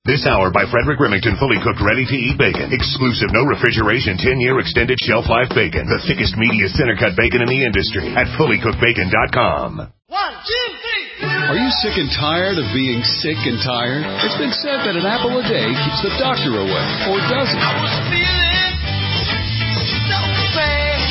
This hour by Frederick Remington, fully cooked, ready-to-eat bacon. Exclusive, no refrigeration, 10-year extended shelf life bacon. The thickest, meatiest, center-cut bacon in the industry at fullycookedbacon.com. 1, 2, 3. Are you sick and tired of being sick and tired? It's been said that an apple a day keeps the doctor away, or does it? I was feeling so bad.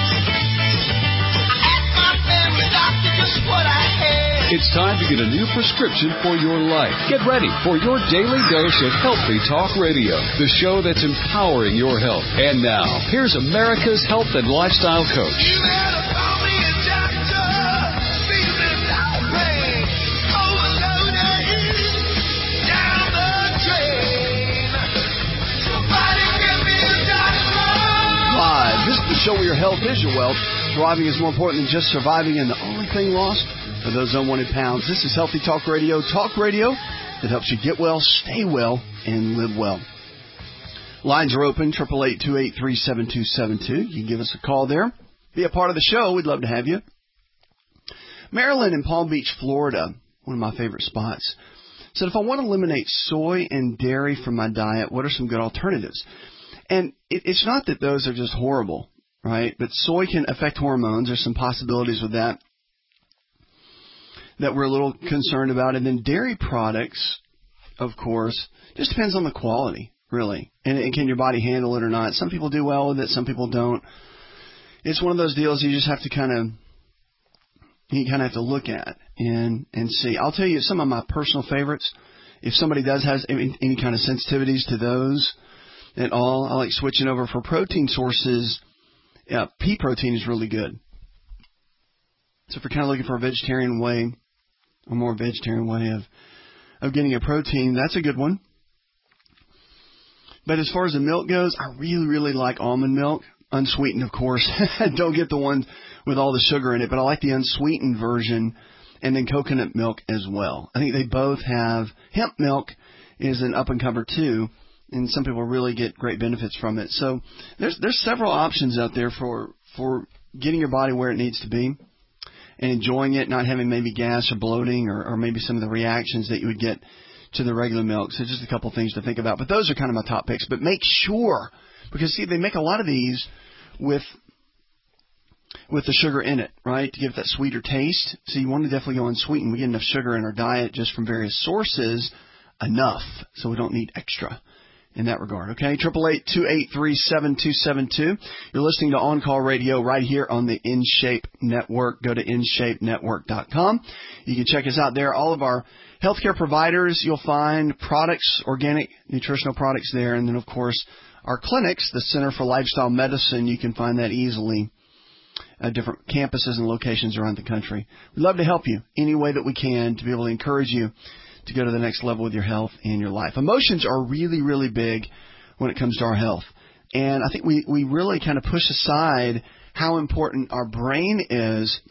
I asked my family doctor just what I had. It's time to get a new prescription for your life. Get ready for your daily dose of Healthy Talk Radio, the show that's empowering your health. And now, here's America's health and lifestyle coach. You better call me a doctor. Feeling no pain. Overloaded. Down the drain. Somebody give me a doctor. Live. This is the show where your health is your wealth. Thriving is more important than just surviving, and the only thing lost for those unwanted pounds. This is Healthy Talk Radio that helps you get well, stay well, and live well. Lines are open, 888-283-7272. You can give us a call there. Be a part of the show. We'd love to have you. Marilyn in Palm Beach, Florida, one of my favorite spots, said, if I want to eliminate soy and dairy from my diet, what are some good alternatives? And it's not that those are just horrible, right? But soy can affect hormones. There's some possibilities with that we're a little concerned about. And then dairy products, of course, just depends on the quality, really. And can your body handle it or not? Some people do well with it. Some people don't. It's one of those deals you just have to kind of have to look at and see. I'll tell you some of my personal favorites. If somebody does have any kind of sensitivities to those at all, I like switching over for protein sources. Yeah, pea protein is really good. So if you're kind of looking for a more vegetarian way of getting a protein, that's a good one. But as far as the milk goes, I really, really like almond milk. Unsweetened, of course. Don't get the one with all the sugar in it, but I like the unsweetened version, and then coconut milk as well. I think they both have. Hemp milk is an up-and-comer too, and some people really get great benefits from it. So there's several options out there for getting your body where it needs to be and enjoying it, not having maybe gas or bloating or maybe some of the reactions that you would get to the regular milk. So just a couple things to think about. But those are kind of my top picks. But make sure, because, see, they make a lot of these with the sugar in it, right, to give it that sweeter taste. So you want to definitely go unsweetened. We get enough sugar in our diet just from various sources, enough, so we don't need extra in that regard, okay? 888-283-7272. You're listening to On Call Radio right here on the InShape Network. Go to InShapeNetwork.com. You can check us out there. All of our healthcare providers, you'll find products, organic nutritional products there. And then, of course, our clinics, the Center for Lifestyle Medicine, you can find that easily at different campuses and locations around the country. We'd love to help you any way that we can to be able to encourage you to go to the next level with your health and your life. Emotions are really, really big when it comes to our health. And I think we really kind of push aside how important our brain is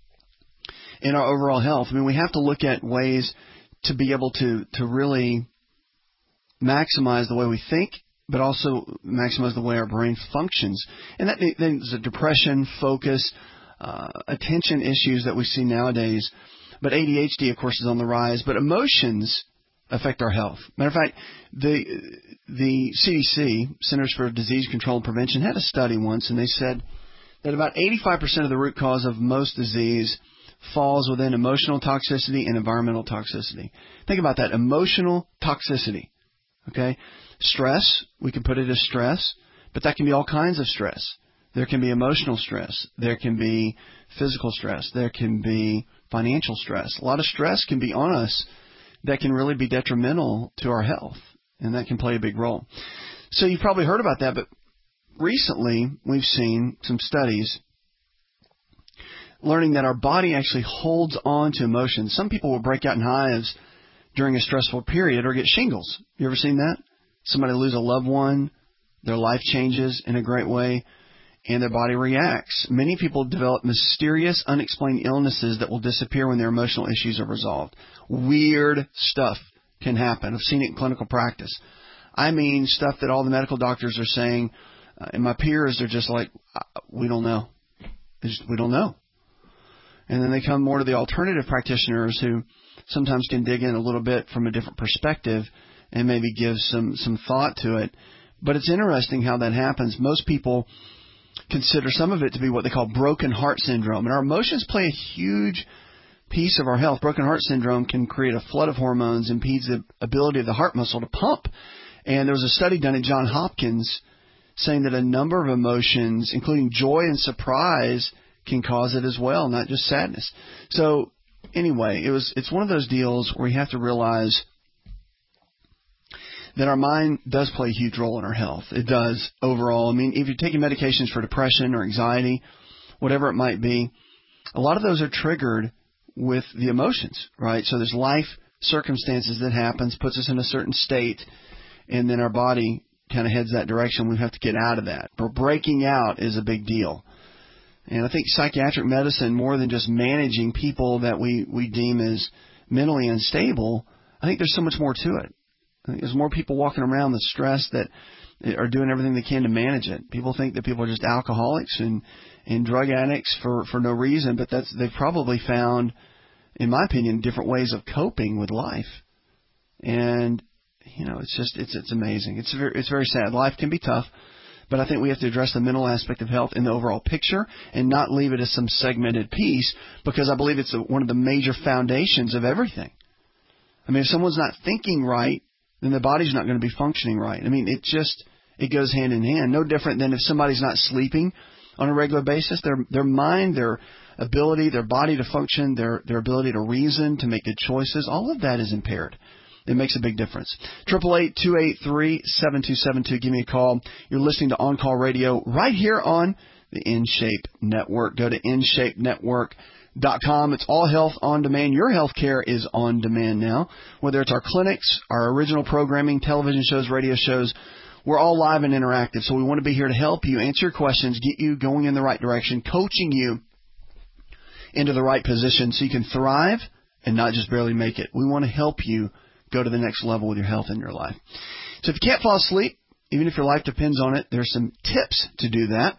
in our overall health. I mean, we have to look at ways to be able to really maximize the way we think, but also maximize the way our brain functions. And that there's a depression, focus, attention issues that we see nowadays. But ADHD, of course, is on the rise. But emotions affect our health. Matter of fact, the CDC, Centers for Disease Control and Prevention, had a study once, and they said that about 85% of the root cause of most disease falls within emotional toxicity and environmental toxicity. Think about that, emotional toxicity. Okay? Stress, we can put it as stress, but that can be all kinds of stress. There can be emotional stress. There can be physical stress. There can be financial stress. A lot of stress can be on us that can really be detrimental to our health, and that can play a big role. So you've probably heard about that, but recently we've seen some studies learning that our body actually holds on to emotions. Some people will break out in hives during a stressful period or get shingles. You ever seen that? Somebody lose a loved one, their life changes in a great way, and their body reacts. Many people develop mysterious, unexplained illnesses that will disappear when their emotional issues are resolved. Weird stuff can happen. I've seen it in clinical practice. I mean, stuff that all the medical doctors are saying, and my peers are just like, we don't know. We don't know. And then they come more to the alternative practitioners who sometimes can dig in a little bit from a different perspective and maybe give some thought to it. But it's interesting how that happens. Most people consider some of it to be what they call broken heart syndrome. And our emotions play a huge piece of our health. Broken heart syndrome can create a flood of hormones, impedes the ability of the heart muscle to pump. And there was a study done at Johns Hopkins saying that a number of emotions, including joy and surprise, can cause it as well, not just sadness. So anyway, it's one of those deals where you have to realize that our mind does play a huge role in our health. It does overall. I mean, if you're taking medications for depression or anxiety, whatever it might be, a lot of those are triggered with the emotions, right? So there's life circumstances that happens, puts us in a certain state, and then our body kind of heads that direction. We have to get out of that. But breaking out is a big deal. And I think psychiatric medicine, more than just managing people that we deem as mentally unstable, I think there's so much more to it. I think there's more people walking around with stress that are doing everything they can to manage it. People think that people are just alcoholics and drug addicts for no reason, but they've probably found, in my opinion, different ways of coping with life. And it's amazing. It's very sad. Life can be tough, but I think we have to address the mental aspect of health in the overall picture and not leave it as some segmented piece, because I believe it's one of the major foundations of everything. I mean, if someone's not thinking right, then the body's not going to be functioning right. I mean, it goes hand in hand. No different than if somebody's not sleeping on a regular basis. Their mind, their ability, their body to function, their ability to reason, to make good choices, all of that is impaired. It makes a big difference. 888-283-7272. Give me a call. You're listening to On Call Radio right here on the InShape Network. Go to InShapeNetwork.com. It's all health on demand. Your health care is on demand now. Whether it's our clinics, our original programming, television shows, radio shows, we're all live and interactive. So we want to be here to help you, answer your questions, get you going in the right direction, coaching you into the right position so you can thrive and not just barely make it. We want to help you go to the next level with your health in your life. So if you can't fall asleep, even if your life depends on it, there's some tips to do that.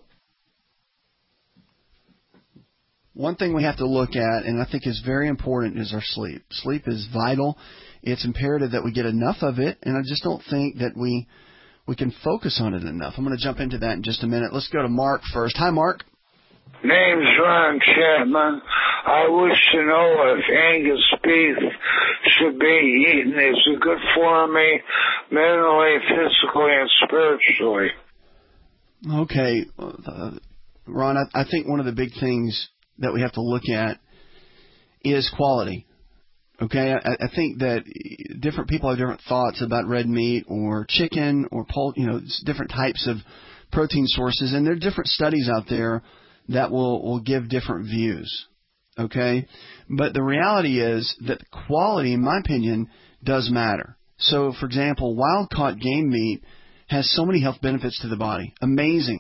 One thing we have to look at, and I think is very important, is our sleep. Sleep is vital. It's imperative that we get enough of it, and I just don't think that we can focus on it enough. I'm going to jump into that in just a minute. Let's go to Mark first. Hi, Mark. Name's Ron Chapman. I wish to know if Angus beef should be eaten. Is it good for me mentally, physically, and spiritually? Okay. Ron, I think one of the big things that we have to look at is quality. Okay, I think that different people have different thoughts about red meat or chicken or different types of protein sources, and there are different studies out there that will give different views. Okay, but the reality is that quality, in my opinion, does matter. So, for example, wild-caught game meat has so many health benefits to the body, amazing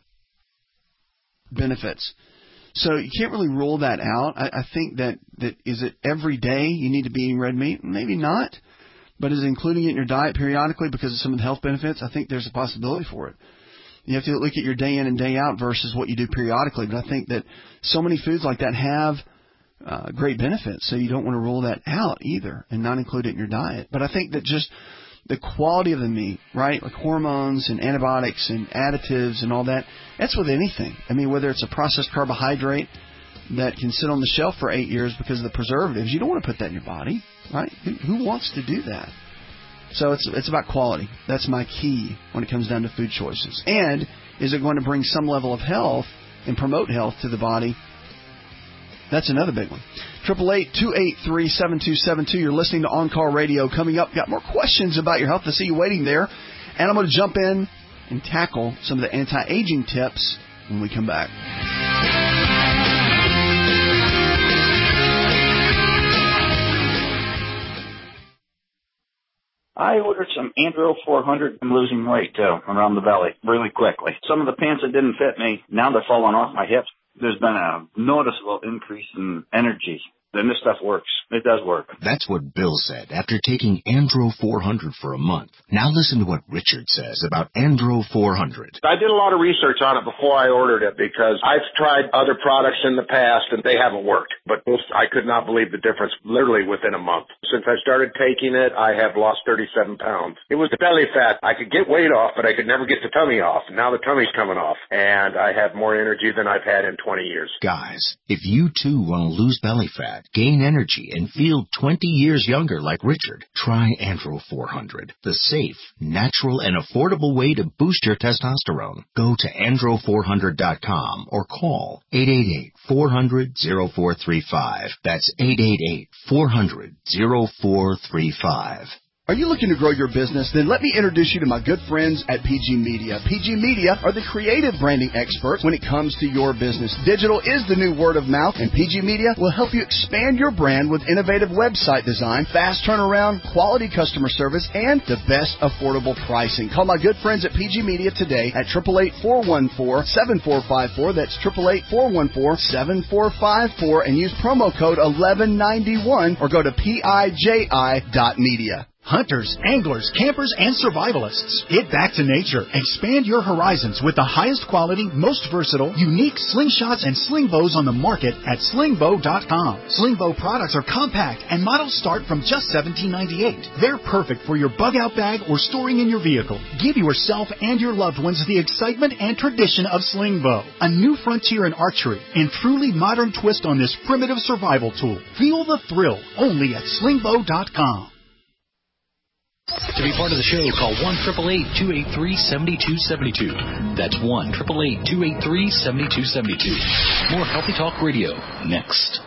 benefits. So you can't really rule that out. I think that is it every day you need to be eating red meat? Maybe not. But is including it in your diet periodically because of some of the health benefits? I think there's a possibility for it. You have to look at your day in and day out versus what you do periodically. But I think that so many foods like that have great benefits. So you don't want to rule that out either and not include it in your diet. But I think that just the quality of the meat, right, like hormones and antibiotics and additives and all that, that's with anything. I mean, whether it's a processed carbohydrate that can sit on the shelf for 8 years because of the preservatives, you don't want to put that in your body, right? Who wants to do that? So it's about quality. That's my key when it comes down to food choices. And is it going to bring some level of health and promote health to the body? That's another big one. 888-283-7272. You're listening to On Call Radio. Coming up, got more questions about your health. I see you waiting there. And I'm going to jump in and tackle some of the anti-aging tips when we come back. I ordered some Andro 400. I'm losing weight, too, around the belly really quickly. Some of the pants that didn't fit me, now they're falling off my hips. There's been a noticeable increase in energy then this stuff works. It does work. That's what Bill said after taking Andro 400 for a month. Now listen to what Richard says about Andro 400. I did a lot of research on it before I ordered it because I've tried other products in the past and they haven't worked. But I could not believe the difference literally within a month. Since I started taking it, I have lost 37 pounds. It was the belly fat. I could get weight off, but I could never get the tummy off. Now the tummy's coming off, and I have more energy than I've had in 20 years. Guys, if you too want to lose belly fat, gain energy, and feel 20 years younger like Richard, try Andro 400, the safe, natural, and affordable way to boost your testosterone. Go to andro400.com or call 888-400-0435. That's 888-400-0435. Are you looking to grow your business? Then let me introduce you to my good friends at PG Media. PG Media are the creative branding experts when it comes to your business. Digital is the new word of mouth, and PG Media will help you expand your brand with innovative website design, fast turnaround, quality customer service, and the best affordable pricing. Call my good friends at PG Media today at 888-414-7454. That's 888-414-7454, and use promo code 1191 or go to PIJI.media. Hunters, anglers, campers, and survivalists. Get back to nature. Expand your horizons with the highest quality, most versatile, unique slingshots and sling bows on the market at slingbow.com. Slingbow products are compact and models start from just $17.98. They're perfect for your bug-out bag or storing in your vehicle. Give yourself and your loved ones the excitement and tradition of Slingbow, a new frontier in archery and truly modern twist on this primitive survival tool. Feel the thrill only at slingbow.com. To be part of the show, call 1-888-283-7272. That's 1-888-283-7272. More Healthy Talk Radio next.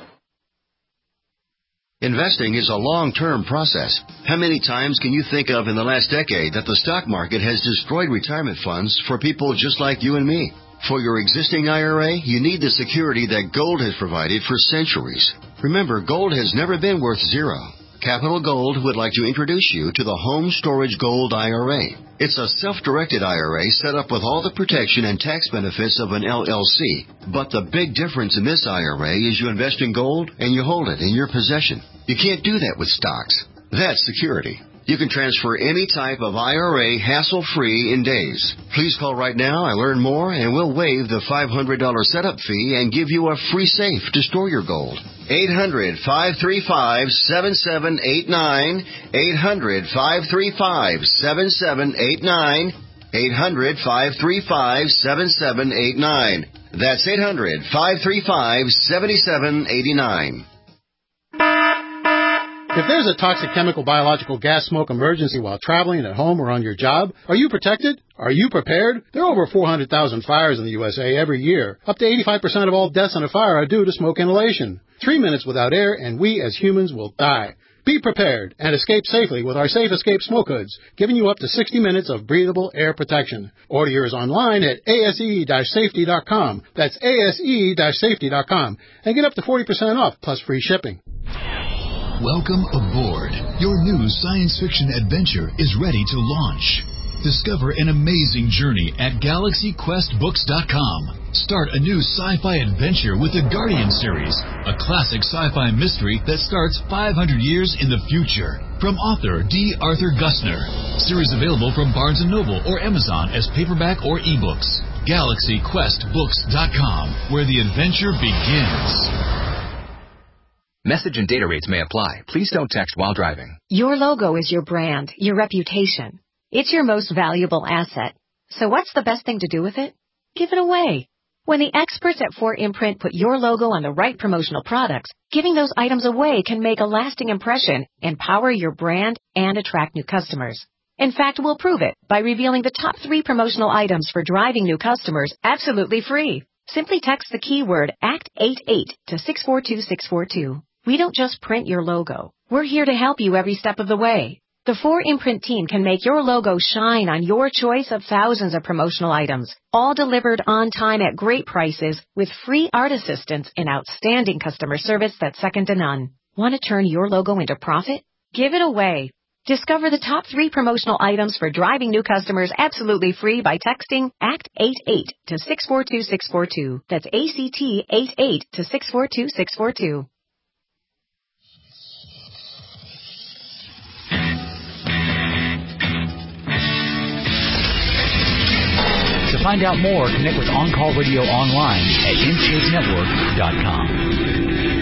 Investing is a long-term process. How many times can you think of in the last decade that the stock market has destroyed retirement funds for people just like you and me? For your existing IRA, you need the security that gold has provided for centuries. Remember, gold has never been worth zero. Capital Gold would like to introduce you to the Home Storage Gold IRA. It's a self-directed IRA set up with all the protection and tax benefits of an LLC. But the big difference in this IRA is you invest in gold and you hold it in your possession. You can't do that with stocks. That's security. You can transfer any type of IRA hassle-free in days. Please call right now and learn more, and we'll waive the $500 setup fee and give you a free safe to store your gold. 800-535-7789. 800-535-7789. 800-535-7789. That's 800-535-7789. If there's a toxic chemical, biological, gas, smoke emergency while traveling at home or on your job, are you protected? Are you prepared? There are over 400,000 fires in the USA every year. Up to 85% of all deaths in a fire are due to smoke inhalation. 3 minutes without air and we as humans will die. Be prepared and escape safely with our Safe Escape Smoke Hoods, giving you up to 60 minutes of breathable air protection. Order yours online at ase-safety.com. That's ase-safety.com. And get up to 40% off plus free shipping. Welcome aboard. Your new science fiction adventure is ready to launch. Discover an amazing journey at GalaxyQuestBooks.com. Start a new sci-fi adventure with the Guardian series, a classic sci-fi mystery that starts 500 years in the future. From author D. Arthur Gussner. Series available from Barnes & Noble or Amazon as paperback or ebooks. GalaxyQuestBooks.com, where the adventure begins. Message and data rates may apply. Please don't text while driving. Your logo is your brand, your reputation. It's your most valuable asset. So what's the best thing to do with it? Give it away. When the experts at 4imprint put your logo on the right promotional products, giving those items away can make a lasting impression, empower your brand, and attract new customers. In fact, we'll prove it by revealing the top 3 promotional items for driving new customers absolutely free. Simply text the keyword ACT88 to 642642. We don't just print your logo. We're here to help you every step of the way. The 4imprint team can make your logo shine on your choice of thousands of promotional items, all delivered on time at great prices with free art assistance and outstanding customer service that's second to none. Want to turn your logo into profit? Give it away. Discover the top 3 promotional items for driving new customers absolutely free by texting ACT88 to 642642. That's ACT88 to 642642. To find out more, connect with On Call Radio online at InShapeNetwork.com.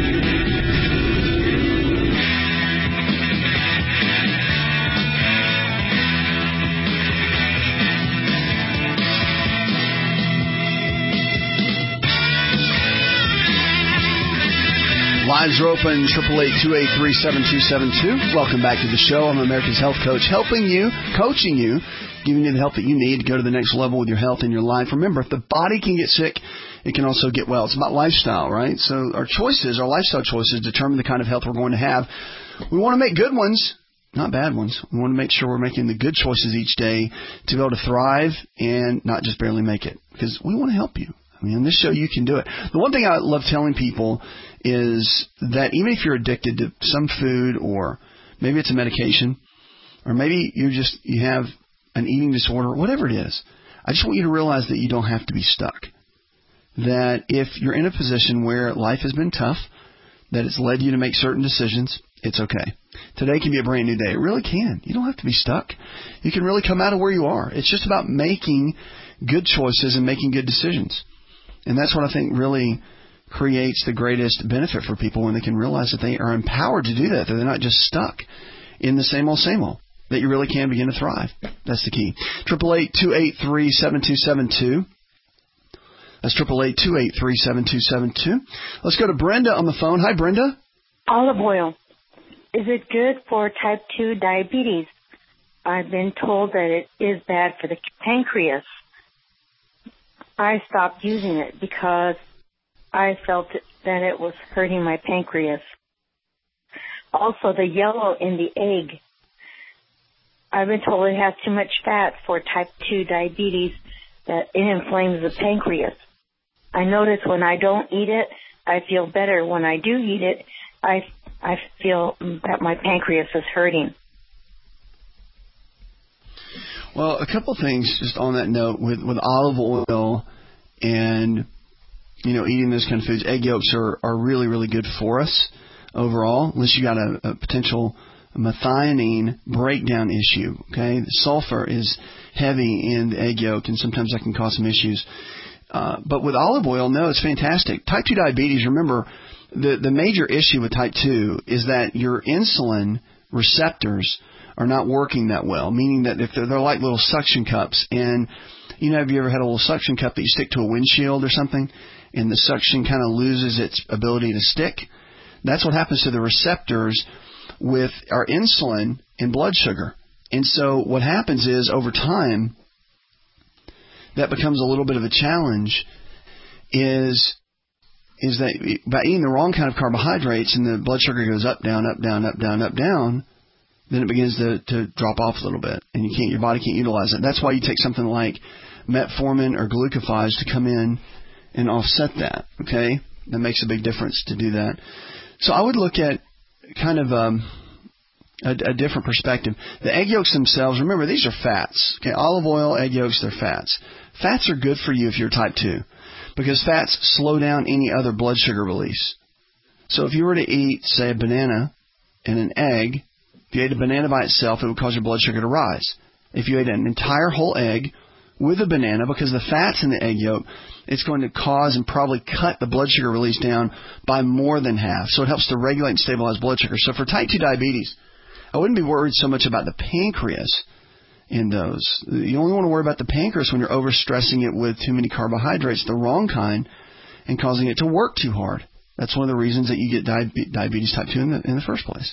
Lines are open, 888-283-7272. Welcome back to the show. I'm America's Health Coach, helping you, coaching you, giving you the help that you need to go to the next level with your health and your life. Remember, if the body can get sick, it can also get well. It's about lifestyle, right? So our choices, our lifestyle choices, determine the kind of health we're going to have. We want to make good ones, not bad ones. We want to make sure we're making the good choices each day to be able to thrive and not just barely make it, because we want to help you. I mean, on this show, you can do it. The one thing I love telling people is that even if you're addicted to some food, or maybe it's a medication, or maybe you have an eating disorder, whatever it is, I just want you to realize that you don't have to be stuck. That if you're in a position where life has been tough, that it's led you to make certain decisions, it's okay. Today can be a brand new day. It really can. You don't have to be stuck. You can really come out of where you are. It's just about making good choices and making good decisions. And that's what I think really creates the greatest benefit for people, when they can realize that they are empowered to do that, that they're not just stuck in the same old, that you really can begin to thrive. That's the key. 888-283-7272. That's 888-283-7272. Let's go to Brenda on the phone. Hi, Brenda. Olive oil. Is it good for type 2 diabetes? I've been told that it is bad for the pancreas. I stopped using it because I felt that it was hurting my pancreas. Also, the yellow in the egg. I've been told it has too much fat for type 2 diabetes, that it inflames the pancreas. I notice when I don't eat it, I feel better. When I do eat it, I feel that my pancreas is hurting. Well, a couple things just on that note with olive oil and, eating those kind of foods. Egg yolks are really, really good for us overall, unless you got a potential methionine breakdown issue. Okay, the sulfur is heavy in the egg yolk, and sometimes that can cause some issues. But with olive oil, no, it's fantastic. Type 2 diabetes, remember, the major issue with type 2 is that your insulin receptors are not working that well, meaning that if they're like little suction cups, and have you ever had a little suction cup that you stick to a windshield or something, and the suction kind of loses its ability to stick? That's what happens to the receptors with our insulin and blood sugar. And so what happens is, over time, that becomes a little bit of a challenge, is that by eating the wrong kind of carbohydrates, and the blood sugar goes up, down, up, down, up, down, up, down, then it begins to drop off a little bit, and your body can't utilize it. That's why you take something like metformin or glucophage to come in and offset that. Okay, that makes a big difference to do that. So I would look at kind of a different perspective. The egg yolks themselves, remember, these are fats. Okay, olive oil, egg yolks, they're fats. Fats are good for you if you're type 2, because fats slow down any other blood sugar release. So if you were to eat, say, a banana and an egg, if you ate a banana by itself, it would cause your blood sugar to rise. If you ate an entire whole egg with a banana, because the fat's in the egg yolk, it's going to cause and probably cut the blood sugar release down by more than half. So it helps to regulate and stabilize blood sugar. So for type 2 diabetes, I wouldn't be worried so much about the pancreas in those. You only want to worry about the pancreas when you're overstressing it with too many carbohydrates, the wrong kind, and causing it to work too hard. That's one of the reasons that you get diabetes type 2 in the first place.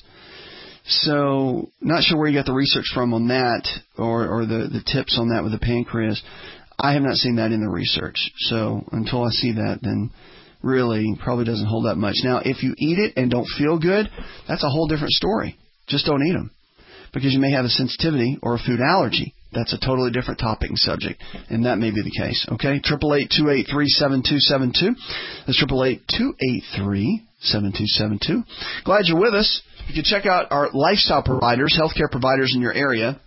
So, not sure where you got the research from on that, or the tips on that with the pancreas. I have not seen that in the research. So, until I see that, then really probably doesn't hold up much. Now, if you eat it and don't feel good, that's a whole different story. Just don't eat them, because you may have a sensitivity or a food allergy. That's a totally different topic and subject, and that may be the case. Okay, 888-283-7272. That's 888-283-7272. Glad you're with us. You can check out our lifestyle providers, healthcare providers in your area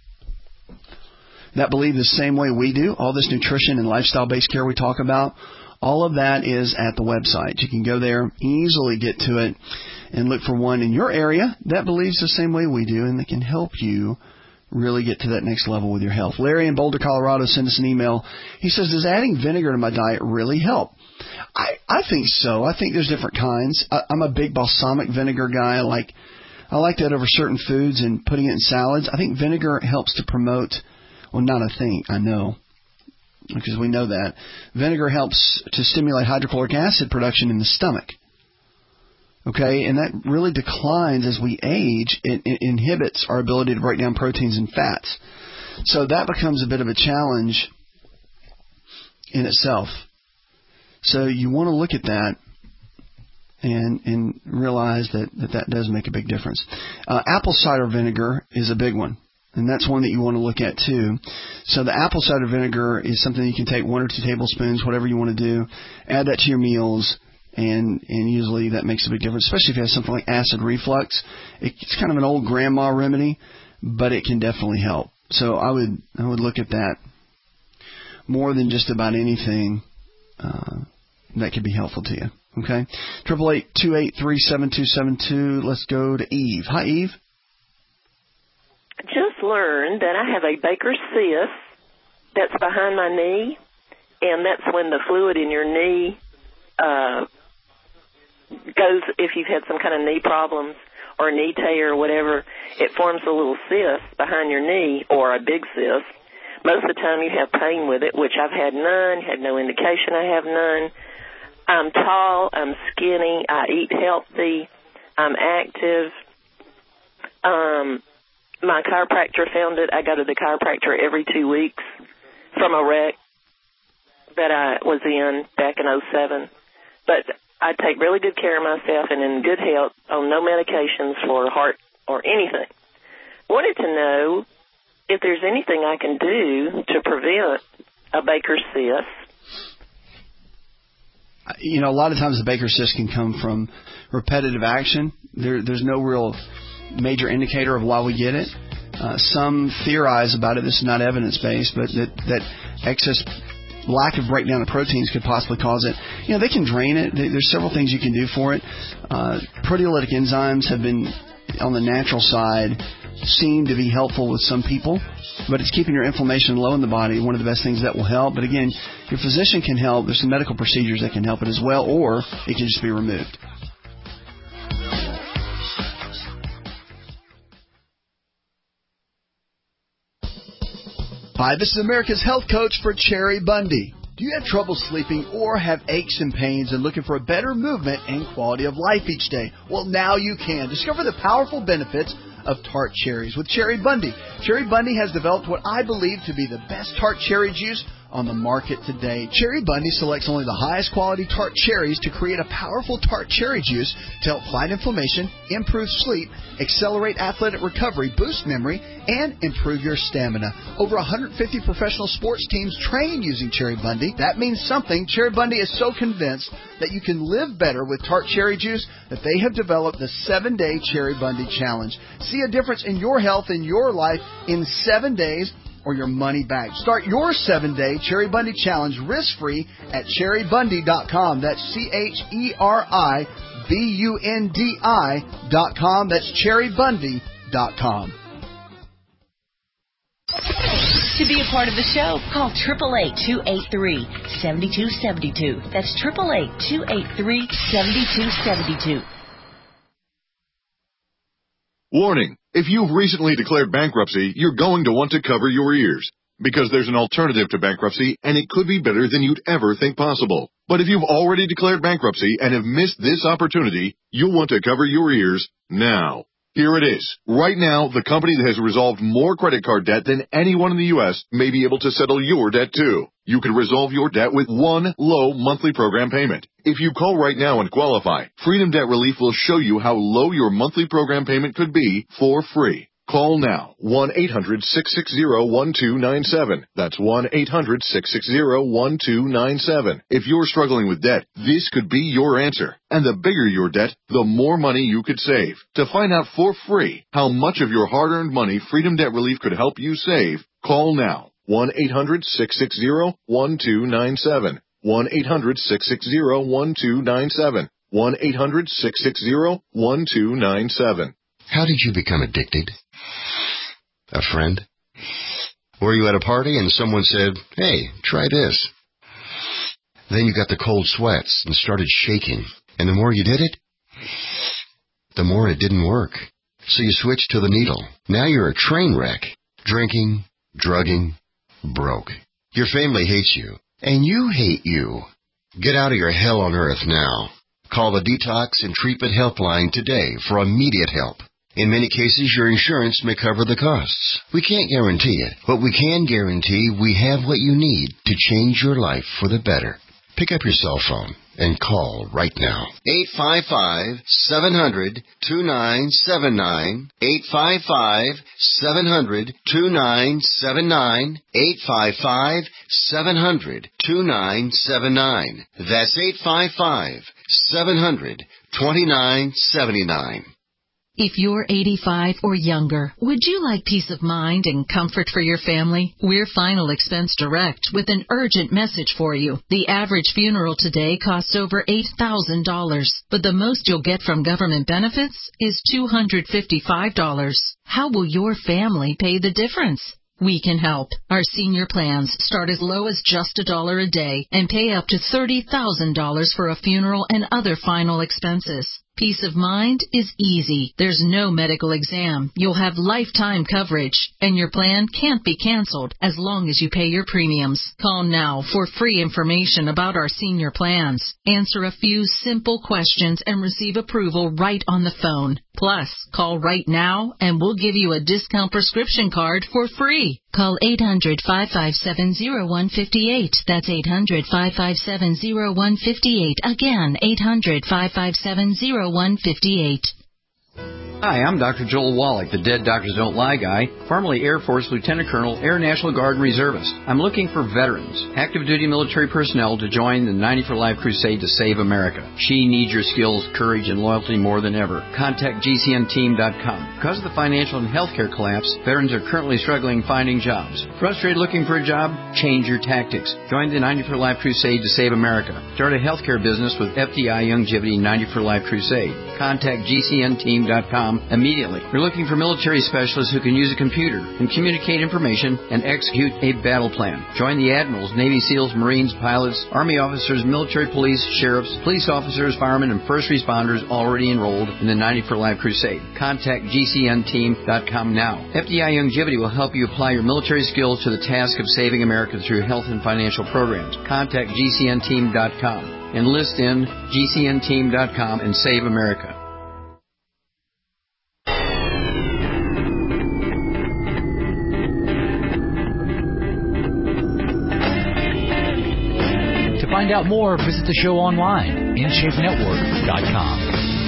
that believe the same way we do. All this nutrition and lifestyle-based care we talk about, all of that is at the website. You can go there, easily get to it, and look for one in your area that believes the same way we do, and that can help you really get to that next level with your health. Larry in Boulder, Colorado, sent us an email. He says, does adding vinegar to my diet really help? I think so. I think there's different kinds. I'm a big balsamic vinegar guy. I like that over certain foods and putting it in salads. I think vinegar helps to promote, well, not a thing, I know, because we know that. Vinegar helps to stimulate hydrochloric acid production in the stomach. Okay, and that really declines as we age. It inhibits our ability to break down proteins and fats. So that becomes a bit of a challenge in itself. So you want to look at that and realize that does make a big difference. Apple cider vinegar is a big one, and that's one that you want to look at too. So the apple cider vinegar is something you can take 1 or 2 tablespoons, whatever you want to do, add that to your meals. And usually that makes a big difference, especially if you have something like acid reflux. It's kind of an old grandma remedy, but it can definitely help. So I would look at that more than just about anything that could be helpful to you. Okay, 888-283-7272. Let's go to Eve. Hi, Eve. I just learned that I have a Baker's cyst that's behind my knee, and that's when the fluid in your knee goes, if you've had some kind of knee problems or a knee tear or whatever, it forms a little cyst behind your knee or a big cyst. Most of the time you have pain with it, which I've had none, had no indication I have none. I'm tall, I'm skinny, I eat healthy, I'm active. My chiropractor found it. I go to the chiropractor every 2 weeks from a wreck that I was in back in 2007. But I take really good care of myself and in good health, on no medications for heart or anything. Wanted to know if there's anything I can do to prevent a Baker's cyst. You know, a lot of times the Baker's cyst can come from repetitive action. There's no real major indicator of why we get it. Some theorize about it. This is not evidence-based, but that excess lack of breakdown of proteins could possibly cause it. You know, they can drain it. There's several things you can do for it. Proteolytic enzymes have been, on the natural side, seem to be helpful with some people, but it's keeping your inflammation low in the body, one of the best things that will help. But again, your physician can help. There's some medical procedures that can help it as well, or it can just be removed. Hi, this is America's Health Coach for Cherry Bundy. Do you have trouble sleeping or have aches and pains and looking for a better movement and quality of life each day? Well, now you can. Discover the powerful benefits of tart cherries with Cherry Bundy. Cherry Bundy has developed what I believe to be the best tart cherry juice on the market today. Cherry Bundy selects only the highest quality tart cherries to create a powerful tart cherry juice to help fight inflammation, improve sleep, accelerate athletic recovery, boost memory, and improve your stamina. Over 150 professional sports teams train using Cherry Bundy. That means something. Cherry Bundy is so convinced that you can live better with tart cherry juice that they have developed the 7-Day Cherry Bundy Challenge. See a difference in your health and your life in 7 days or your money back. Start your 7-Day Cherry Bundy Challenge risk-free at cherrybundy.com. That's CHERIBUNDI.com. That's cherrybundy.com. To be a part of the show, call 888-283-7272. That's 888-283-7272. Warning. If you've recently declared bankruptcy, you're going to want to cover your ears, because there's an alternative to bankruptcy, and it could be better than you'd ever think possible. But if you've already declared bankruptcy and have missed this opportunity, you'll want to cover your ears now. Here it is. Right now, the company that has resolved more credit card debt than anyone in the U.S. may be able to settle your debt too. You can resolve your debt with one low monthly program payment. If you call right now and qualify, Freedom Debt Relief will show you how low your monthly program payment could be for free. Call now, 1-800-660-1297. That's 1-800-660-1297. If you're struggling with debt, this could be your answer. And the bigger your debt, the more money you could save. To find out for free how much of your hard-earned money Freedom Debt Relief could help you save, call now, 1-800-660-1297. 1-800-660-1297. 1-800-660-1297. How did you become addicted? A friend? Were you at a party and someone said, hey, try this? Then you got the cold sweats and started shaking. And the more you did it, the more it didn't work. So you switched to the needle. Now you're a train wreck. Drinking, drugging, broke. Your family hates you. And you hate you. Get out of your hell on earth now. Call the Detox and Treatment Helpline today for immediate help. In many cases, your insurance may cover the costs. We can't guarantee it, but we can guarantee we have what you need to change your life for the better. Pick up your cell phone and call right now. 855-700-2979. 855-700-2979. 855-700-2979. That's 855-700-2979. If you're 85 or younger, would you like peace of mind and comfort for your family? We're Final Expense Direct with an urgent message for you. The average funeral today costs over $8,000, but the most you'll get from government benefits is $255. How will your family pay the difference? We can help. Our senior plans start as low as just $1 a day and pay up to $30,000 for a funeral and other final expenses. Peace of mind is easy. There's no medical exam. You'll have lifetime coverage, and your plan can't be canceled as long as you pay your premiums. Call now for free information about our senior plans. Answer a few simple questions and receive approval right on the phone. Plus, call right now and we'll give you a discount prescription card for free. Call 800-557-0158. That's 800-557-0158. Again, 800-557-0158. Hi, I'm Dr. Joel Wallach, the Dead Doctors Don't Lie guy, formerly Air Force Lieutenant Colonel, Air National Guard Reservist. I'm looking for veterans, active duty military personnel to join the 90 for Life crusade to save America. She needs your skills, courage, and loyalty more than ever. Contact GCNteam.com. Because of the financial and healthcare collapse, veterans are currently struggling finding jobs. Frustrated looking for a job? Change your tactics. Join the 90 for Life crusade to save America. Start a healthcare business with FDI Longevity 90 for Life crusade. Contact GCNteam.com immediately. We're looking for military specialists who can use a computer and communicate information and execute a battle plan. Join the admirals, Navy SEALs, Marines, pilots, Army officers, military police, sheriffs, police officers, firemen, and first responders already enrolled in the 90 for Life crusade. Contact GCNteam.com now. FDI Longevity will help you apply your military skills to the task of saving America through health and financial programs. Contact GCNteam.com. Enlist in GCNteam.com and save America. To find out more, visit the show online, InShapeNetwork.com.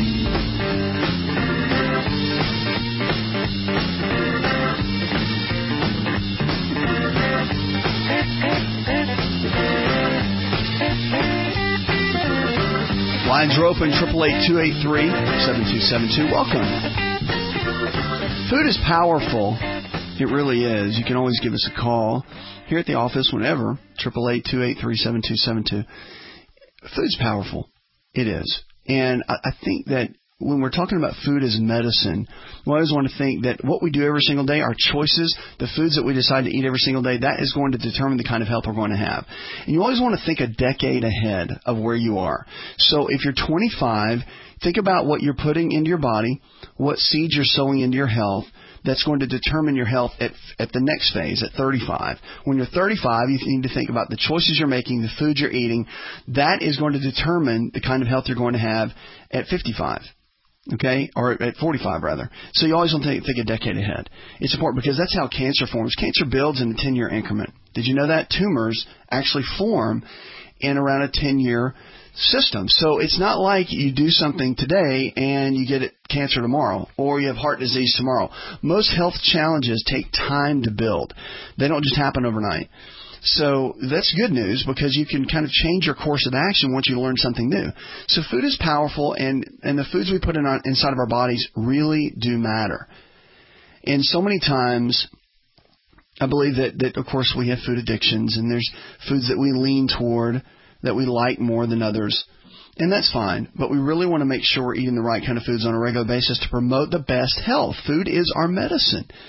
Lines are open, 888-283-7272. Welcome. Food is powerful. It really is. You can always give us a call here at the office whenever, 888-283-7272. Food's powerful. It is. And I think that when we're talking about food as medicine, we always want to think that what we do every single day, our choices, the foods that we decide to eat every single day, that is going to determine the kind of health we're going to have. And you always want to think a decade ahead of where you are. So if you're 25, think about what you're putting into your body, what seeds you're sowing into your health. That's going to determine your health at the next phase, at 35. When you're 35, you need to think about the choices you're making, the food you're eating. That is going to determine the kind of health you're going to have at 55. Okay, or at 45 rather. So you always want to think a decade ahead. It's important because that's how cancer forms. Cancer builds in a 10-year increment. Did you know that? Tumors actually form in around a 10-year system. So it's not like you do something today and you get cancer tomorrow, or you have heart disease tomorrow. Most health challenges take time to build. They don't just happen overnight. So that's good news because you can kind of change your course of action once you learn something new. So food is powerful, and the foods we put inside of our bodies really do matter. And so many times, I believe that of course we have food addictions, and there's foods that we lean toward that we like more than others. And that's fine, but we really want to make sure we're eating the right kind of foods on a regular basis to promote the best health. Food is our medicine.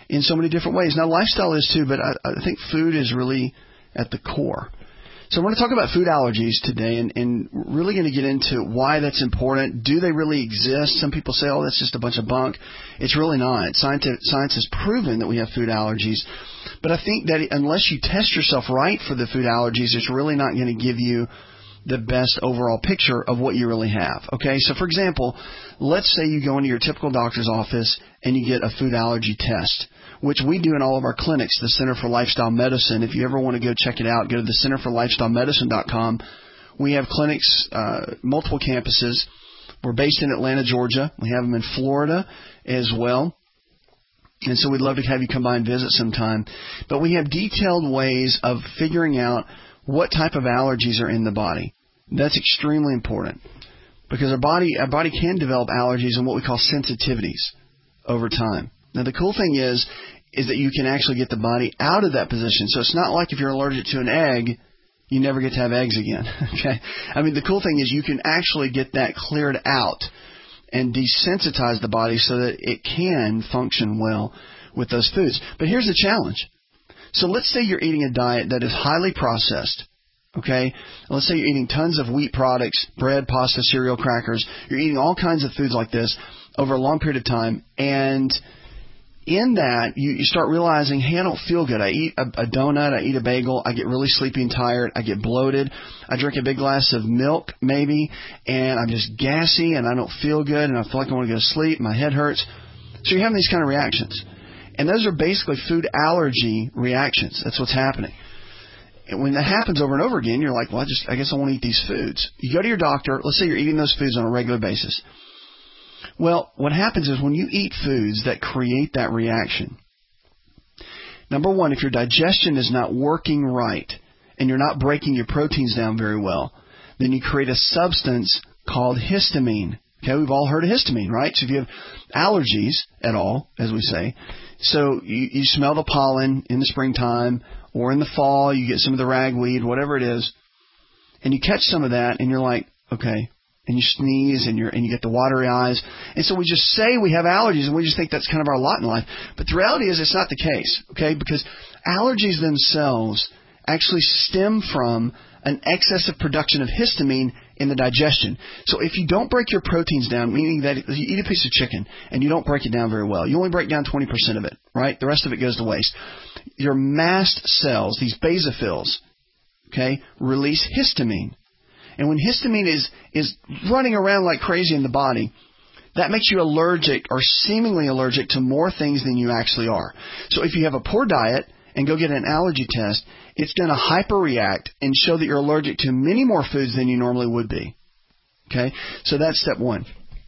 in so many different ways. Now, lifestyle is too, but I think food is really at the core. So we're going to talk about food allergies today and really going to get into why that's important. Do they really exist? Some people say, oh, that's just a bunch of bunk. It's really not. Science has proven that we have food allergies. But I think that unless you test yourself right for the food allergies, it's really not going to give you the best overall picture of what you really have. Okay, so for example, let's say you go into your typical doctor's office and you get a food allergy test, which we do in all of our clinics, the Center for Lifestyle Medicine. If you ever want to go check it out, go to the centerforlifestylemedicine.com. We have clinics, multiple campuses. We're based in Atlanta, Georgia. We have them in Florida as well. And so we'd love to have you come by and visit sometime. But we have detailed ways of figuring out what type of allergies are in the body. That's extremely important because our body can develop allergies and what we call sensitivities over time. Now, the cool thing is that you can actually get the body out of that position. So it's not like if you're allergic to an egg, you never get to have eggs again. Okay? I mean, the cool thing is you can actually get that cleared out and desensitize the body so that it can function well with those foods. But here's the challenge. So let's say you're eating a diet that is highly processed. Okay? Let's say you're eating tons of wheat products, bread, pasta, cereal, crackers. You're eating all kinds of foods like this over a long period of time. And in that, you start realizing, hey, I don't feel good. I eat a donut, I eat a bagel, I get really sleepy and tired, I get bloated, I drink a big glass of milk maybe, and I'm just gassy and I don't feel good and I feel like I want to go to sleep, my head hurts. So you're having these kind of reactions. And those are basically food allergy reactions. That's what's happening. And when that happens over and over again, you're like, well, I guess I won't eat these foods. You go to your doctor, let's say you're eating those foods on a regular basis. Well, what happens is when you eat foods that create that reaction, number one, if your digestion is not working right and you're not breaking your proteins down very well, then you create a substance called histamine. Okay, we've all heard of histamine, right? So if you have allergies at all, as we say, so you smell the pollen in the springtime or in the fall, you get some of the ragweed, whatever it is, and you catch some of that and you're like, okay, and you sneeze and you get the watery eyes. And so we just say we have allergies and we just think that's kind of our lot in life. But the reality is it's not the case, okay? Because allergies themselves actually stem from an excessive production of histamine in the digestion. So if you don't break your proteins down, meaning that you eat a piece of chicken and you don't break it down very well, you only break down 20% of it, right? The rest of it goes to waste. Your mast cells, these basophils, okay, release histamine. And when histamine is running around like crazy in the body, that makes you allergic or seemingly allergic to more things than you actually are. So if you have a poor diet and go get an allergy test, it's going to hyperreact and show that you're allergic to many more foods than you normally would be. Okay? So that's step one.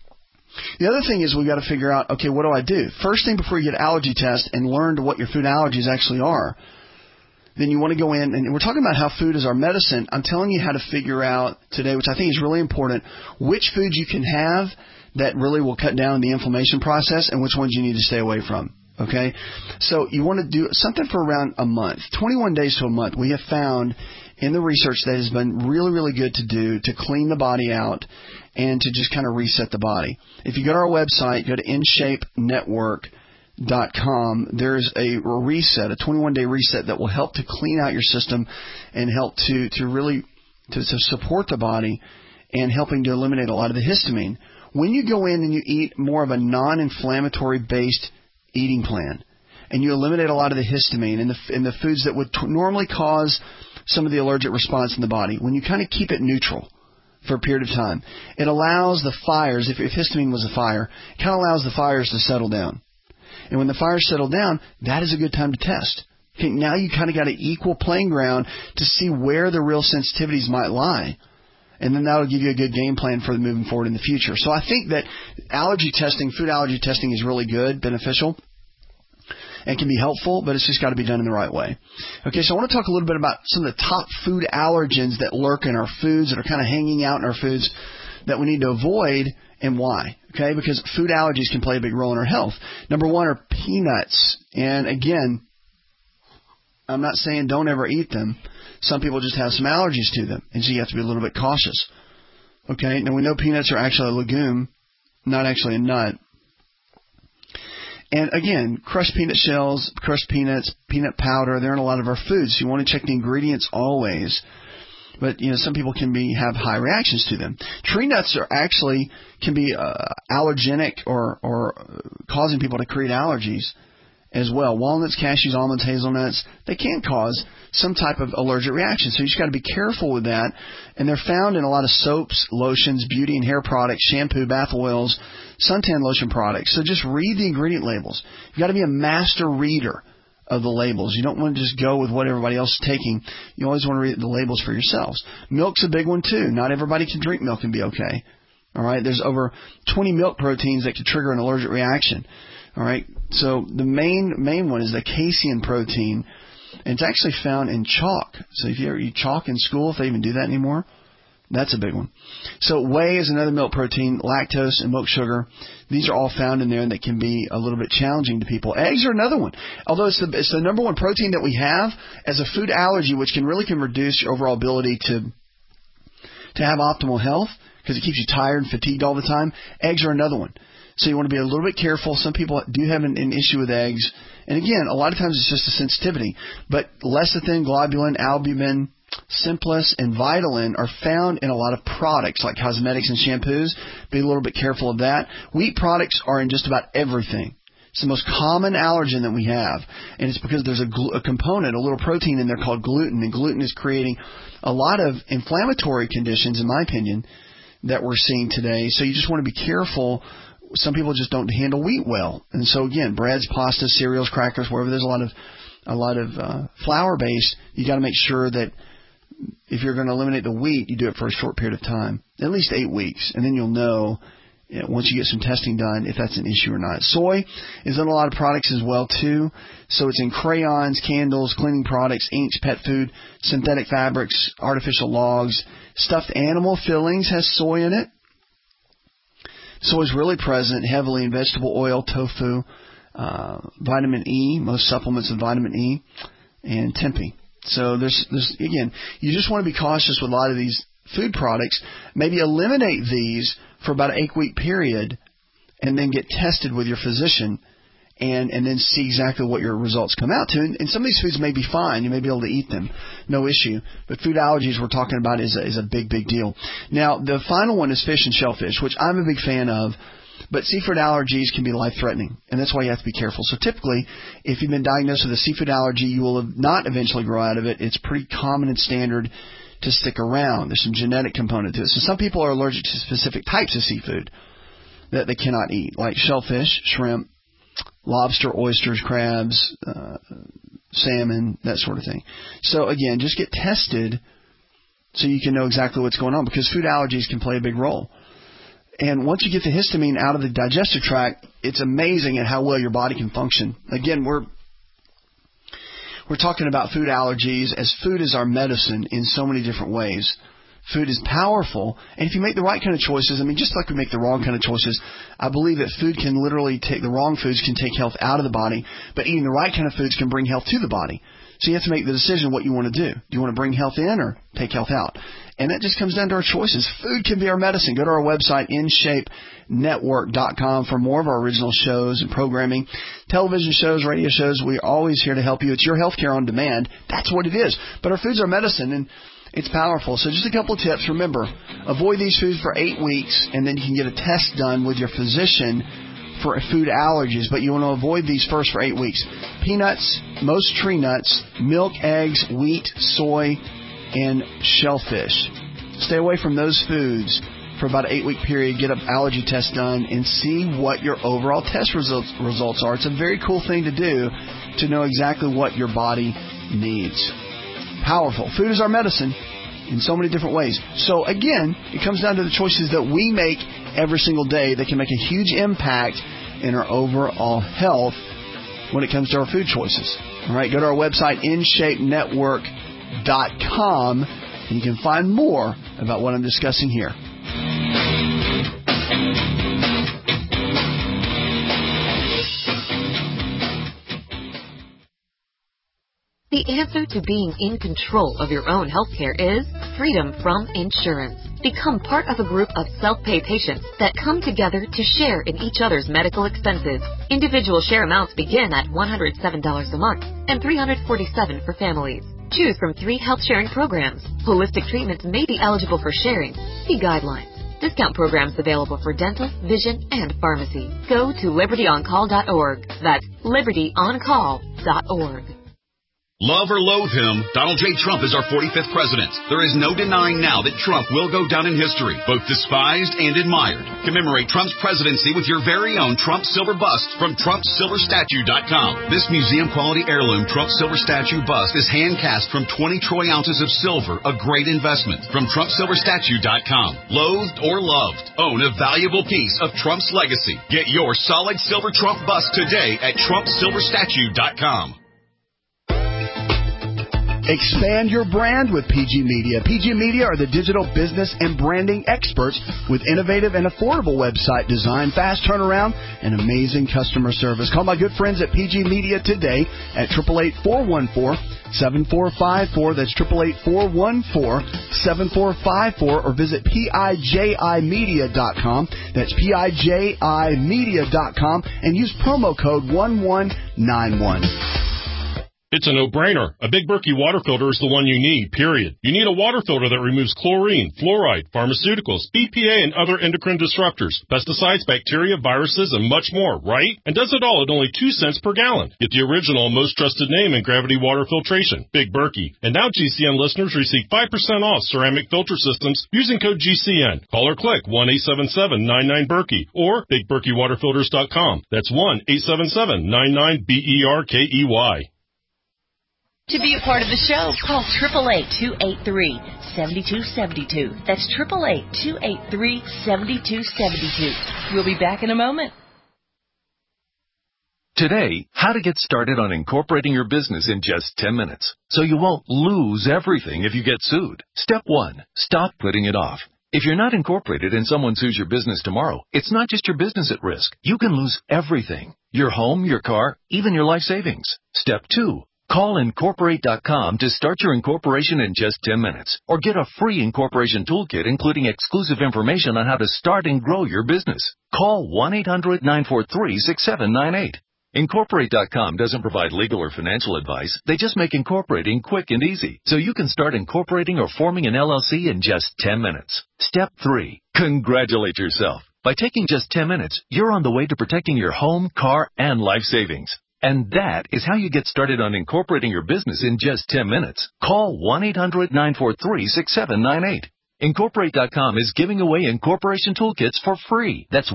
The other thing is we've got to figure out, okay, what do I do? First thing before you get an allergy test and learn what your food allergies actually are, then you want to go in, and we're talking about how food is our medicine. I'm telling you how to figure out today, which I think is really important, which foods you can have that really will cut down the inflammation process and which ones you need to stay away from. Okay? So you want to do something for around a month, 21 days to a month. We have found in the research that has been really, really good to do to clean the body out and to just kind of reset the body. If you go to our website, go to InShapeNetwork.com, there's a reset, a 21-day reset that will help to clean out your system and help to really to support the body and helping to eliminate a lot of the histamine. When you go in and you eat more of a non-inflammatory based eating plan and you eliminate a lot of the histamine and the foods that would normally cause some of the allergic response in the body, when you kind of keep it neutral for a period of time, it allows the fires, if histamine was a fire, it kind of allows the fires to settle down. And when the fires settle down, that is a good time to test. Okay, now you kind of got an equal playing ground to see where the real sensitivities might lie. And then that will give you a good game plan for moving forward in the future. So I think that allergy testing, food allergy testing is really good, beneficial, and can be helpful, but it's just got to be done in the right way. Okay, so I want to talk a little bit about some of the top food allergens that lurk in our foods, that are kind of hanging out in our foods that we need to avoid and why. Okay, because food allergies can play a big role in our health. Number one are peanuts. And again, I'm not saying don't ever eat them. Some people just have some allergies to them, and so you have to be a little bit cautious. Okay, now we know peanuts are actually a legume, not actually a nut. And again, crushed peanut shells, crushed peanuts, peanut powder, they're in a lot of our foods. So you want to check the ingredients always. But, some people can have high reactions to them. Tree nuts can be allergenic or causing people to create allergies as well. Walnuts, cashews, almonds, hazelnuts, they can cause some type of allergic reaction. So you just got to be careful with that. And they're found in a lot of soaps, lotions, beauty and hair products, shampoo, bath oils, suntan lotion products. So just read the ingredient labels. You've got to be a master reader of the labels. You don't want to just go with what everybody else is taking. You always want to read the labels for yourselves. Milk's a big one too. Not everybody can drink milk and be okay. All right. There's over 20 milk proteins that could trigger an allergic reaction. All right. So the main one is the casein protein, and it's actually found in chalk. So if you ever eat chalk in school, if they even do that anymore, that's a big one. So whey is another milk protein, lactose and milk sugar. These are all found in there, and that can be a little bit challenging to people. Eggs are another one. Although it's the number one protein that we have as a food allergy, which can reduce your overall ability to have optimal health because it keeps you tired and fatigued all the time. Eggs are another one. So you want to be a little bit careful. Some people do have an issue with eggs. And again, a lot of times it's just a sensitivity. But lecithin, globulin, albumin, Simplus, and Vitalin are found in a lot of products like cosmetics and shampoos. Be a little bit careful of that. Wheat products are in just about everything. It's the most common allergen that we have. And it's because there's a component, a little protein in there called gluten. And gluten is creating a lot of inflammatory conditions, in my opinion, that we're seeing today. So you just want to be careful. Some people just don't handle wheat well. And so again, breads, pastas, cereals, crackers, wherever there's a lot of flour based, you got to make sure that if you're going to eliminate the wheat, you do it for a short period of time, at least 8 weeks, and then you'll know once you get some testing done if that's an issue or not. Soy is in a lot of products as well too. So it's in crayons, candles, cleaning products, inks, pet food, synthetic fabrics, artificial logs, stuffed animal fillings has soy in it. Soy is really present heavily in vegetable oil, tofu, vitamin E, most supplements of vitamin E, and tempeh. So there's again, you just want to be cautious with a lot of these food products. Maybe eliminate these for about an 8-week period and then get tested with your physician and then see exactly what your results come out to. And some of these foods may be fine. You may be able to eat them. No issue. But food allergies we're talking about is a big, big deal. Now, the final one is fish and shellfish, which I'm a big fan of. But seafood allergies can be life-threatening, and that's why you have to be careful. So typically, if you've been diagnosed with a seafood allergy, you will not eventually grow out of it. It's pretty common and standard to stick around. There's some genetic component to it. So some people are allergic to specific types of seafood that they cannot eat, like shellfish, shrimp, lobster, oysters, crabs, salmon, that sort of thing. So again, just get tested so you can know exactly what's going on, because food allergies can play a big role. And once you get the histamine out of the digestive tract, it's amazing at how well your body can function. Again, we're talking about food allergies as food is our medicine in so many different ways. Food is powerful, and if you make the right kind of choices, just like we make the wrong kind of choices, I believe that food can literally take, the wrong foods can take health out of the body, but eating the right kind of foods can bring health to the body. So you have to make the decision what you want to do. Do you want to bring health in or take health out? And that just comes down to our choices. Food can be our medicine. Go to our website, InShapeNetwork.com, for more of our original shows and programming, television shows, radio shows. We're always here to help you. It's your healthcare on demand. That's what it is. But our food's our medicine, and it's powerful. So just a couple of tips. Remember, avoid these foods for 8 weeks, and then you can get a test done with your physician for food allergies, but you want to avoid these first for 8 weeks. Peanuts, most tree nuts, milk, eggs, wheat, soy, and shellfish. Stay away from those foods for about an 8-week period. Get an allergy test done and see what your overall test results are. It's a very cool thing to do to know exactly what your body needs. Powerful. Food is our medicine in so many different ways. So again, it comes down to the choices that we make every single day that can make a huge impact in our overall health when it comes to our food choices. All right, go to our website, InShapeNetwork.com, and you can find more about what I'm discussing here. The answer to being in control of your own healthcare is freedom from insurance. Become part of a group of self-pay patients that come together to share in each other's medical expenses. Individual share amounts begin at $107 a month and $347 for families. Choose from 3 health-sharing programs. Holistic treatments may be eligible for sharing. See guidelines. Discount programs available for dental, vision, and pharmacy. Go to libertyoncall.org. That's libertyoncall.org. Love or loathe him, Donald J. Trump is our 45th president. There is no denying now that Trump will go down in history, both despised and admired. Commemorate Trump's presidency with your very own Trump Silver Bust from TrumpSilverStatue.com. This museum-quality heirloom Trump Silver Statue bust is hand-cast from 20 troy ounces of silver, a great investment. From TrumpSilverStatue.com. Loathed or loved, own a valuable piece of Trump's legacy. Get your solid silver Trump bust today at TrumpSilverStatue.com. Expand your brand with PG Media. PG Media are the digital business and branding experts with innovative and affordable website design, fast turnaround, and amazing customer service. Call my good friends at PG Media today at 888-414-7454. That's 888-414-7454, or visit PIJImedia.com. That's PIJImedia.com, and use promo code 1191. It's a no-brainer. A Big Berkey water filter is the one you need, period. You need a water filter that removes chlorine, fluoride, pharmaceuticals, BPA, and other endocrine disruptors, pesticides, bacteria, viruses, and much more, right? And does it all at only 2 cents per gallon. Get the original, most trusted name in gravity water filtration, Big Berkey. And now GCN listeners receive 5% off ceramic filter systems using code GCN. Call or click 1-877-99-BERKEY or BigBerkeyWaterFilters.com. That's 1-877-99-BERKEY. To be a part of the show, call 888-283-7272. That's 888-283-7272. We'll be back in a moment. Today, how to get started on incorporating your business in just 10 minutes, so you won't lose everything if you get sued. Step 1, stop putting it off. If you're not incorporated and someone sues your business tomorrow, it's not just your business at risk. You can lose everything. Your home, your car, even your life savings. Step 2. Call Incorporate.com to start your incorporation in just 10 minutes, or get a free incorporation toolkit including exclusive information on how to start and grow your business. Call 1-800-943-6798. Incorporate.com doesn't provide legal or financial advice. They just make incorporating quick and easy, so you can start incorporating or forming an LLC in just 10 minutes. Step 3. Congratulate yourself. By taking just 10 minutes, you're on the way to protecting your home, car, and life savings. And that is how you get started on incorporating your business in just 10 minutes. Call 1-800-943-6798. Incorporate.com is giving away incorporation toolkits for free. That's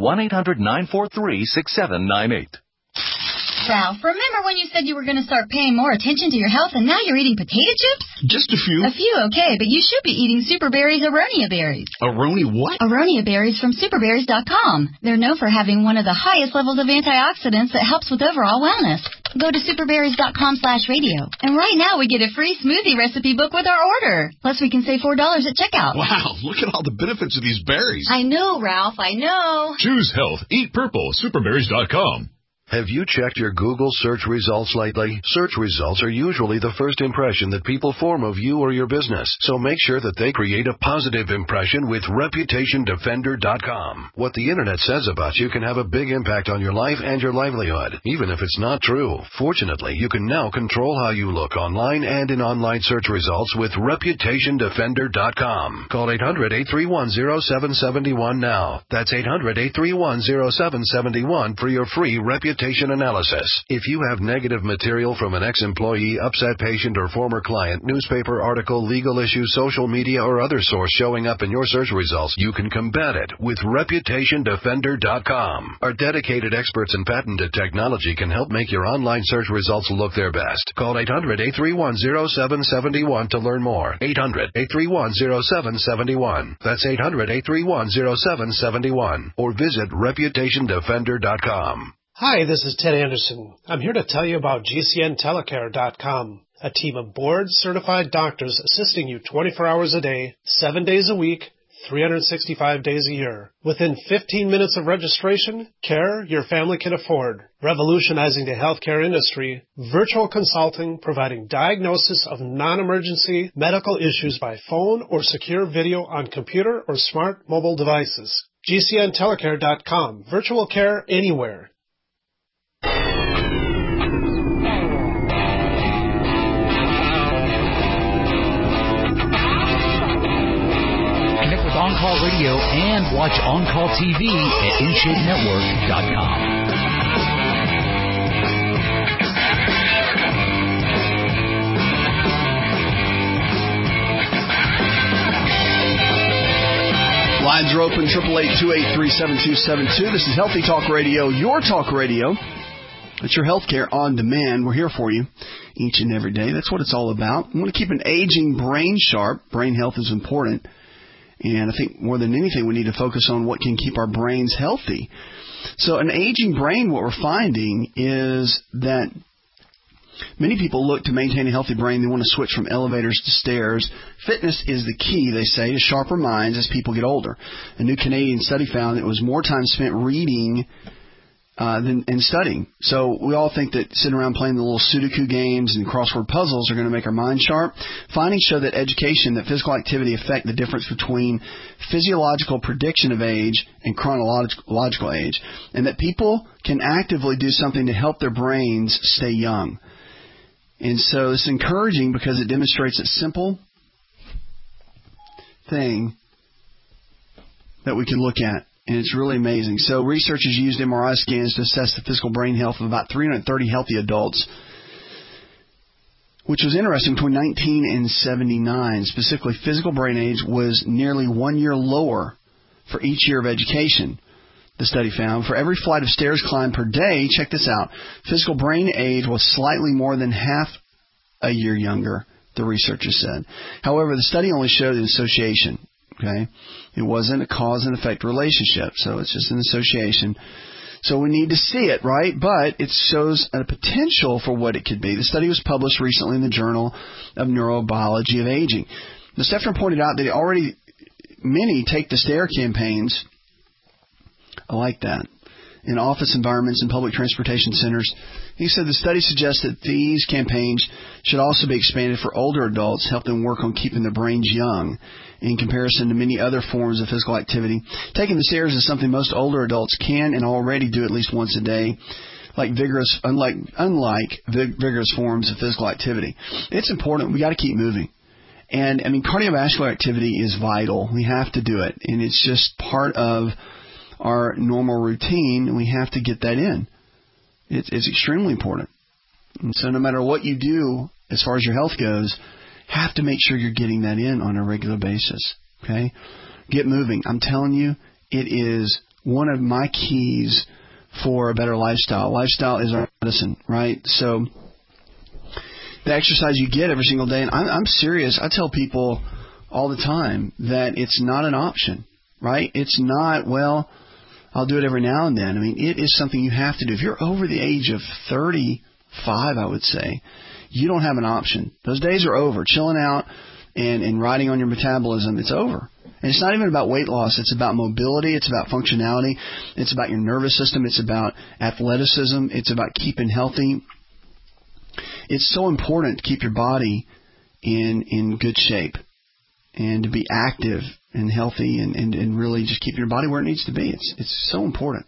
1-800-943-6798. Ralph, remember when you said you were going to start paying more attention to your health and now you're eating potato chips? Just a few. A few, okay, but you should be eating Super Berries Aronia berries. Aroni what? Aronia berries from superberries.com. They're known for having one of the highest levels of antioxidants that helps with overall wellness. Go to superberries.com/radio. And right now we get a free smoothie recipe book with our order. Plus we can save $4 at checkout. Wow, look at all the benefits of these berries. I know, Ralph, I know. Choose health. Eat purple. Superberries.com. Have you checked your Google search results lately? Search results are usually the first impression that people form of you or your business, so make sure that they create a positive impression with ReputationDefender.com. What the Internet says about you can have a big impact on your life and your livelihood, even if it's not true. Fortunately, you can now control how you look online and in online search results with ReputationDefender.com. Call 800-831-0771 now. That's 800-831-0771 for your free reputation analysis. If you have negative material from an ex-employee, upset patient, or former client, newspaper article, legal issue, social media, or other source showing up in your search results, you can combat it with ReputationDefender.com. Our dedicated experts in patented technology can help make your online search results look their best. Call 800-831-0771 to learn more. 800-831-0771. That's 800-831-0771. Or visit ReputationDefender.com. Hi, this is Ted Anderson. I'm here to tell you about GCNTelecare.com, a team of board-certified doctors assisting you 24 hours a day, 7 days a week, 365 days a year. Within 15 minutes of registration, care your family can afford. Revolutionizing the healthcare industry, virtual consulting providing diagnosis of non-emergency medical issues by phone or secure video on computer or smart mobile devices. GCNtelecare.com. Virtual care anywhere. On Call Radio and watch On Call TV at InShapeNetwork.com. Lines are open, 888-283-7272. This is Healthy Talk Radio, your talk radio. It's your healthcare on demand. We're here for you each and every day. That's what it's all about. We want to keep an aging brain sharp. Brain health is important. And I think more than anything, we need to focus on what can keep our brains healthy. So an aging brain, what we're finding is that many people look to maintain a healthy brain. They want to switch from elevators to stairs. Fitness is the key, they say, to sharper minds as people get older. A new Canadian study found it was more time spent reading than studying. So we all think that sitting around playing the little Sudoku games and crossword puzzles are going to make our mind sharp. Findings show that education, that physical activity affect the difference between physiological prediction of age and chronological age, and that people can actively do something to help their brains stay young. And so it's encouraging because it demonstrates a simple thing that we can look at. And it's really amazing. So researchers used MRI scans to assess the physical brain health of about 330 healthy adults, which was interesting. Between 19 and 79, specifically, physical brain age was nearly 1 year lower for each year of education, the study found. For every flight of stairs climbed per day, check this out, physical brain age was slightly more than half a year younger, the researchers said. However, the study only showed an association. Okay, it wasn't a cause and effect relationship, so it's just an association. So we need to see it, right? But it shows a potential for what it could be. The study was published recently in the Journal of Neurobiology of Aging. The Steffner pointed out that already many take the stair campaigns. I like that. In office environments and public transportation centers. He said the study suggests that these campaigns should also be expanded for older adults, help them work on keeping their brains young in comparison to many other forms of physical activity. Taking the stairs is something most older adults can and already do at least once a day, unlike vigorous forms of physical activity. It's important. We got to keep moving. And, I mean, cardiovascular activity is vital. We have to do it. And it's just part of our normal routine, and we have to get that in. It's extremely important. And so no matter what you do as far as your health goes, have to make sure you're getting that in on a regular basis. Okay? Get moving. I'm telling you, it is one of my keys for a better lifestyle. Lifestyle is our medicine, right? So the exercise you get every single day, and I'm serious. I tell people all the time that it's not an option, right? It's not, well, I'll do it every now and then. I mean, it is something you have to do. If you're over the age of 35, I would say, you don't have an option. Those days are over. Chilling out and riding on your metabolism, it's over. And it's not even about weight loss. It's about mobility. It's about functionality. It's about your nervous system. It's about athleticism. It's about keeping healthy. It's so important to keep your body in good shape and to be active and healthy and really just keep your body where it needs to be. It's so important.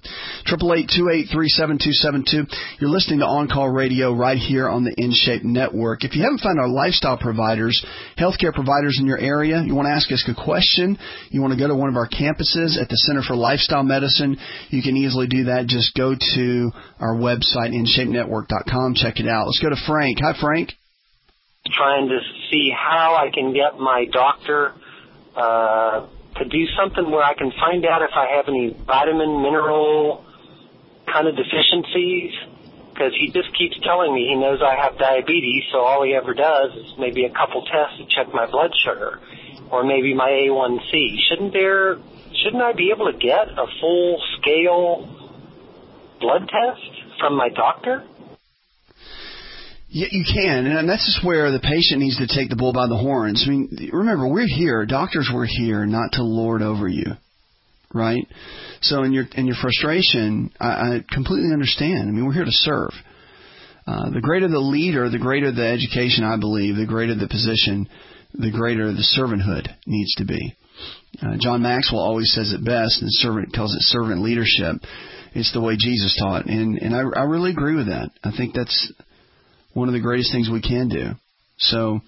888-283-7272. You're listening to On Call Radio right here on the InShape Network. If you haven't found our lifestyle providers, healthcare providers in your area, you want to ask us a question, you want to go to one of our campuses at the Center for Lifestyle Medicine, you can easily do that. Just go to our website, InShapeNetwork.com. Check it out. Let's go to Frank. Hi, Frank. Trying to see how I can get my doctor to do something where I can find out if I have any vitamin, mineral kind of deficiencies, because he just keeps telling me he knows I have diabetes, so all he ever does is maybe a couple tests to check my blood sugar or maybe my A1C. Shouldn't I be able to get a full-scale blood test from my doctor? Yeah, you can, and that's just where the patient needs to take the bull by the horns. I mean, remember, we're here. Doctors, we're here not to lord over you, right? So in your frustration, I completely understand. I mean, we're here to serve. The greater the leader, the greater the education, I believe, the greater the position, the greater the servanthood needs to be. John Maxwell always says it best, and calls it servant leadership. It's the way Jesus taught, and I really agree with that. I think that's one of the greatest things we can do. So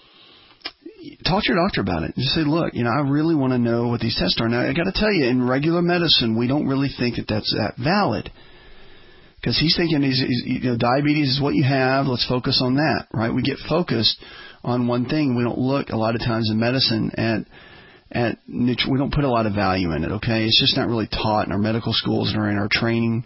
talk to your doctor about it. Just say, look, I really want to know what these tests are. Now, I got to tell you, in regular medicine, we don't really think that that's that valid. Because he's thinking diabetes is what you have. Let's focus on that, right? We get focused on one thing. We don't look a lot of times in medicine at we don't put a lot of value in it, okay? It's just not really taught in our medical schools or in our training.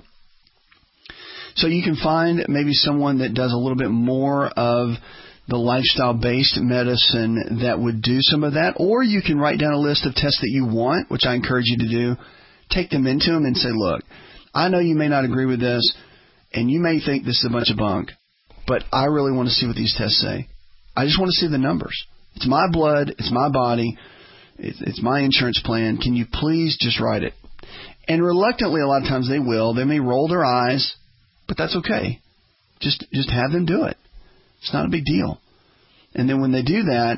So you can find maybe someone that does a little bit more of the lifestyle-based medicine that would do some of that, or you can write down a list of tests that you want, which I encourage you to do. Take them into them and say, look, I know you may not agree with this, and you may think this is a bunch of bunk, but I really want to see what these tests say. I just want to see the numbers. It's my blood. It's my body. It's my insurance plan. Can you please just write it? And reluctantly, a lot of times they will. They may roll their eyes, but that's okay. Just have them do it. It's not a big deal. And then when they do that,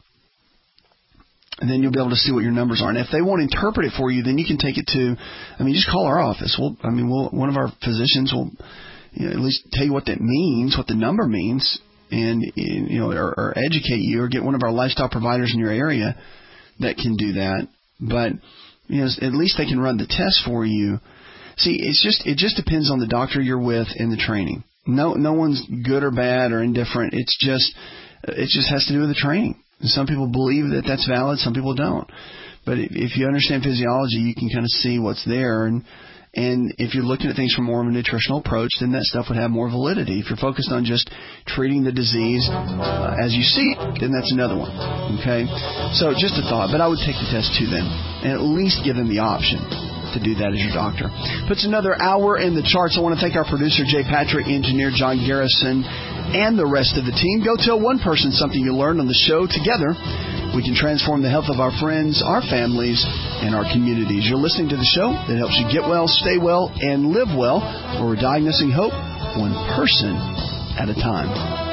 and then you'll be able to see what your numbers are. And if they won't interpret it for you, then you can take it to, just call our office. One of our physicians will, at least tell you what that means, what the number means, and, or educate you, or get one of our lifestyle providers in your area that can do that. But, at least they can run the test for you. See, it just depends on the doctor you're with and the training. No one's good or bad or indifferent. It just has to do with the training. Some people believe that that's valid. Some people don't. But if you understand physiology, you can kind of see what's there. And if you're looking at things from more of a nutritional approach, then that stuff would have more validity. If you're focused on just treating the disease as you see it, then that's another one. Okay? So just a thought. But I would take the test to them and at least give them the option to do that as your doctor. Puts another hour in the charts. I want to thank our producer, Jay Patrick, engineer John Garrison, and the rest of the team. Go tell one person something you learned on the show. Together, we can transform the health of our friends, our families, and our communities. You're listening to the show that helps you get well, stay well, and live well, where we're diagnosing hope one person at a time.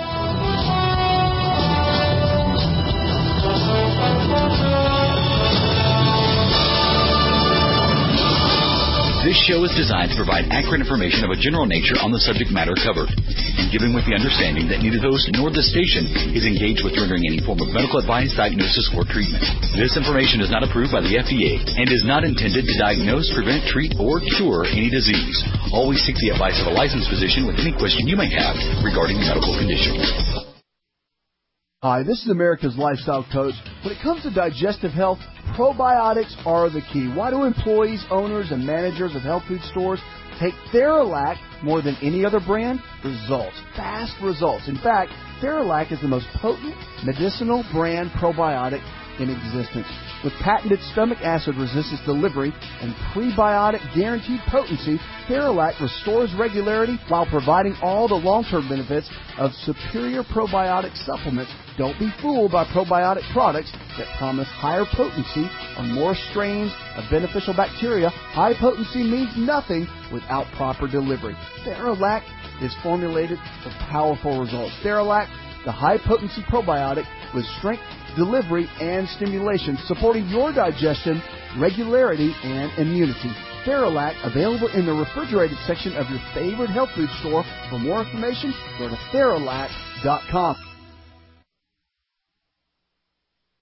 This show is designed to provide accurate information of a general nature on the subject matter covered, and given with the understanding that neither the host nor the station is engaged with rendering any form of medical advice, diagnosis, or treatment. This information is not approved by the FDA and is not intended to diagnose, prevent, treat, or cure any disease. Always seek the advice of a licensed physician with any question you may have regarding medical conditions. Hi, this is America's Lifestyle Coach. When it comes to digestive health, probiotics are the key. Why do employees, owners, and managers of health food stores take Theralac more than any other brand? Results. Fast results. In fact, Theralac is the most potent medicinal brand probiotic in existence. With patented stomach acid resistance delivery and prebiotic guaranteed potency, Theralac restores regularity while providing all the long-term benefits of superior probiotic supplements. Don't be fooled by probiotic products that promise higher potency or more strains of beneficial bacteria. High potency means nothing without proper delivery. Theralac is formulated for powerful results. Theralac, the high-potency probiotic with strength, delivery, and stimulation, supporting your digestion, regularity, and immunity. Theralac, available in the refrigerated section of your favorite health food store. For more information, go to Theralac.com.